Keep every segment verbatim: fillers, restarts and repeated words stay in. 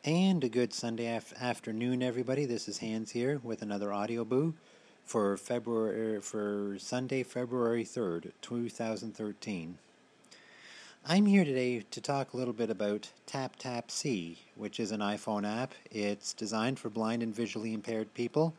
And a good Sunday af- afternoon, everybody. This is Hans here with another audio boo for February for Sunday, February third, two thousand thirteen. I'm here today to talk a little bit about TapTapSee, which is an iPhone app. It's designed for blind and visually impaired people,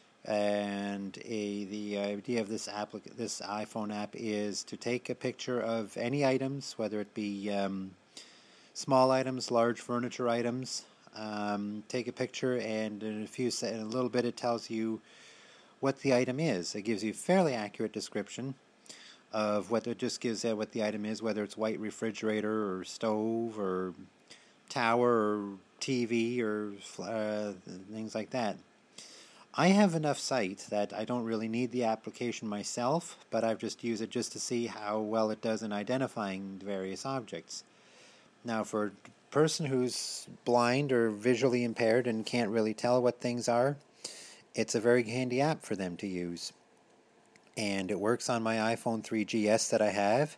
and a, the idea of this applic- this iPhone app is to take a picture of any items, whether it be um, small items, large furniture items. Um, take a picture, and in a few in a little bit, it tells you what the item is. It gives you a fairly accurate description of what it just gives uh, what the item is, whether it's white refrigerator or stove or tower or T V or uh, things like that. I have enough sight that I don't really need the application myself, but I've just used it just to see how well it does in identifying various objects. Now, for a person who's blind or visually impaired and can't really tell what things are, it's a very handy app for them to use. And it works on my iPhone three G S that I have.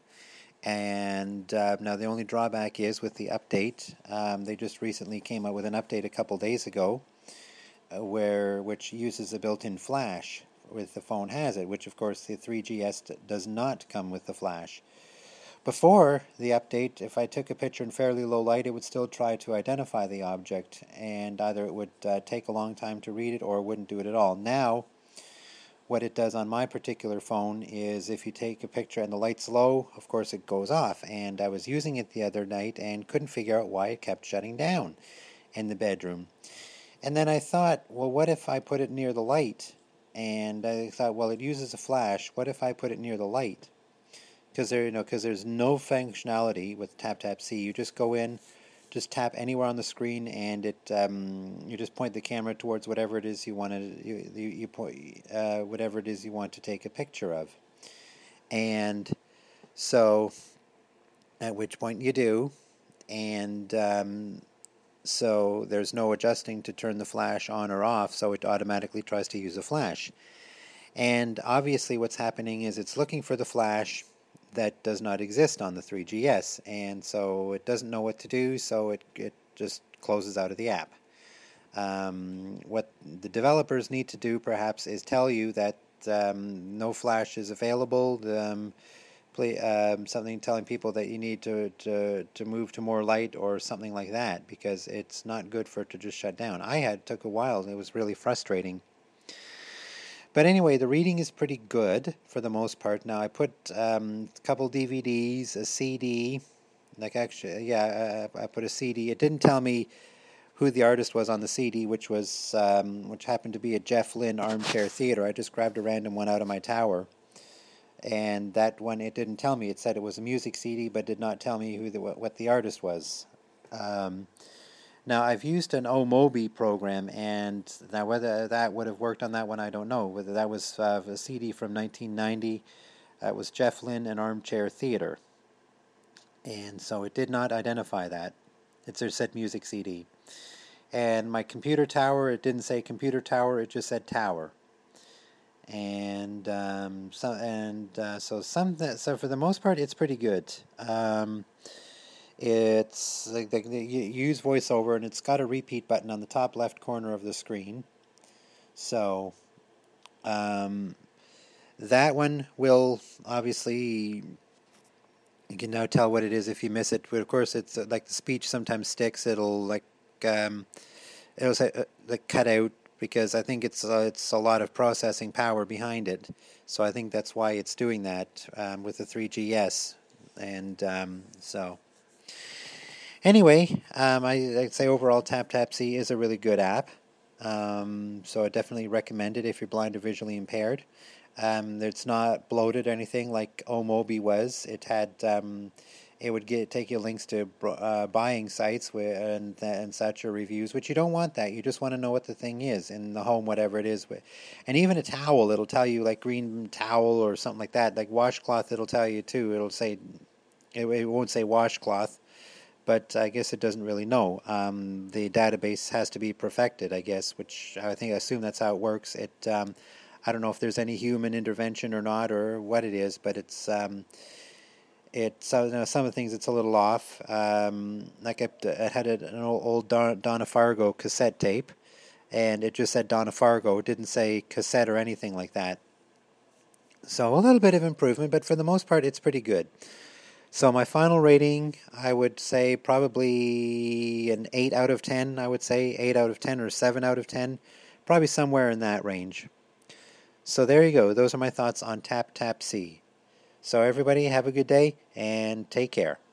And uh, now the only drawback is with the update. Um, they just recently came out with an update a couple days ago, uh, where which uses a built-in flash. With the phone has it, which of course the three G S does not come with the flash. Before the update, if I took a picture in fairly low light, it would still try to identify the object, and either it would uh, take a long time to read it or it wouldn't do it at all. Now, what it does on my particular phone is if you take a picture and the light's low, of course it goes off. And I was using it the other night and couldn't figure out why it kept shutting down in the bedroom. And then I thought, well, what if I put it near the light? And I thought, well, it uses a flash. What if I put it near the light? Because there, you know, because there's no functionality with TapTapSee. You just go in, just tap anywhere on the screen, and it um, you just point the camera towards whatever it is you want to you, you, you point uh, whatever it is you want to take a picture of, and so at which point you do, and um, so there's no adjusting to turn the flash on or off, so it automatically tries to use a flash. And obviously what's happening is it's looking for the flash that does not exist on the three G S, and so it doesn't know what to do, so it, it just closes out of the app. Um, what the developers need to do perhaps is tell you that um, no flash is available, um, play, um, something telling people that you need to, to, to move to more light or something like that, because it's not good for it to just shut down. I had, it took a while, and it was really frustrating. But anyway, the reading is pretty good for the most part. Now I put um, a couple D V Ds, a C D, like actually, yeah, I, I put a C D. It didn't tell me who the artist was on the C D, which was um, which happened to be a Jeff Lynne Armchair Theater. I just grabbed a random one out of my tower, and that one it didn't tell me. It said it was a music C D, but did not tell me who the what the artist was. Um, Now, I've used an Omobi program, and now whether that would have worked on that one, I don't know. Whether that was uh, a C D from nineteen ninety, uh, it was Jeff Lynne and Armchair Theater. And so it did not identify that. It just said music C D. And my computer tower, it didn't say computer tower, it just said tower. And um, so and uh, so some so for the most part, it's pretty good. Um, It's like they, they use VoiceOver, and it's got a repeat button on the top left corner of the screen. So um, that one will obviously, you can now tell what it is if you miss it. But of course, it's uh, like the speech sometimes sticks. It'll like um, it'll say uh, like cut out, because I think it's uh, it's a lot of processing power behind it. So I think that's why it's doing that um, with the three G S, and um, so. Anyway, um, I, I'd say overall TapTapSee is a really good app. Um, so I definitely recommend it if you're blind or visually impaired. Um, it's not bloated or anything like Omobi was. It had um, it would get take you links to uh, buying sites where, and and such, or reviews, which you don't want that. You just want to know what the thing is in the home, whatever it is. And even a towel, it'll tell you like green towel or something like that. Like washcloth, it'll tell you too. It'll say it, it won't say washcloth, but I guess it doesn't really know. Um, the database has to be perfected, I guess, which I think I assume that's how it works. It um, I don't know if there's any human intervention or not, or what it is, but it's um, It so you know, some of the things it's a little off. Um, like I, I had an old, old Donna Fargo cassette tape, and it just said Donna Fargo. It didn't say cassette or anything like that. So a little bit of improvement, but for the most part, it's pretty good. So my final rating, I would say probably an eight out of ten. I would say eight out of ten or seven out of ten, probably somewhere in that range. So there you go. Those are my thoughts on Tap Tap C. So everybody have a good day and take care.